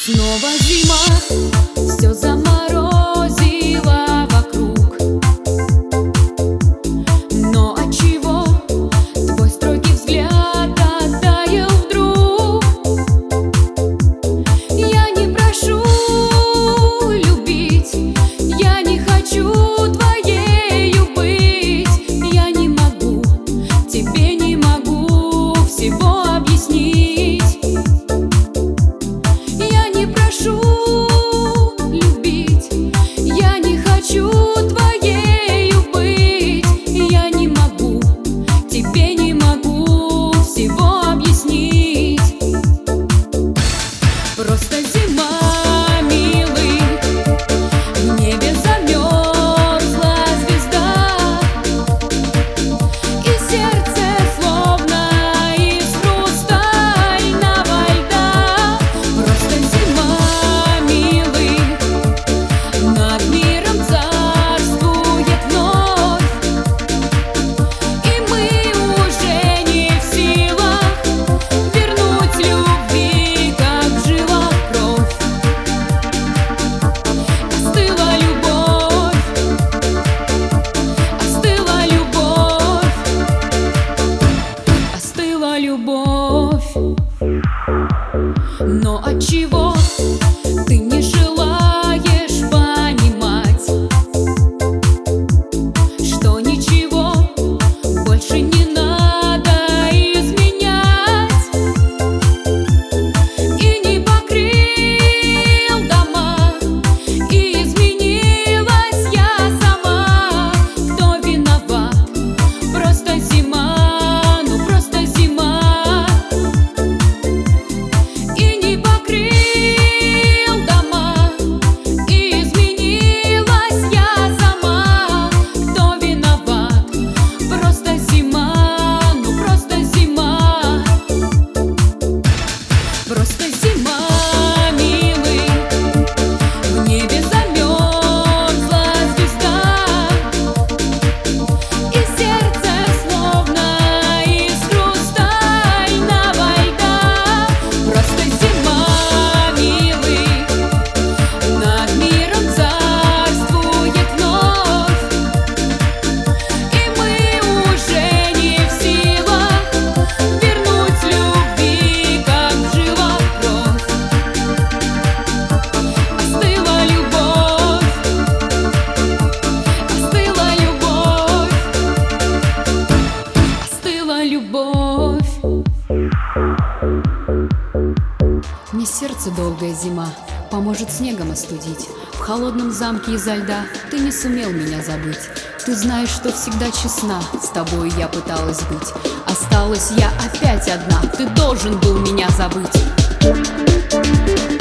Снова зима, все заморозило вокруг. Но отчего твой строгий взгляд оттаял вдруг? Я не прошу любить, я не хочу твоею быть. Я не могу, тебе не могу всего объяснить. Я не прошу любить, я не хочу твоею быть. Я не могу, тебе не могу всего объяснить. Просто зима, милый, в небе замерзла звезда, и сердце словно из хрустального льда. Просто зима, милый, над миром царствует вновь, и мы уже не в силах вернуть любви, как жила кровь. Остыла любовь, остыла любовь, остыла любовь. Но отчего ты не желаешь понимать, что ничего больше не надо изменять? И не покрыл дома, и изменилась я сама. Кто виноват? Просто зима, ну просто зима. И не покрыл дома, и изменилась я сама. Кто виноват? Просто зима, ну просто зима. Просто зима, милый, в небе замерзла звезда, и сердце словно из хрустального льда. Просто зима, милый, над миром царствует вновь, и мы уже не в силах вернуть любви, как жила кровь. Остыла любовь, остыла любовь, остыла любовь. Мне сердце долгая зима поможет снегом остудить. В холодном замке изо льда ты не сумел меня забыть. Ты знаешь, что всегда честна, с тобой я пыталась быть. Осталась я опять одна, ты должен был меня забыть.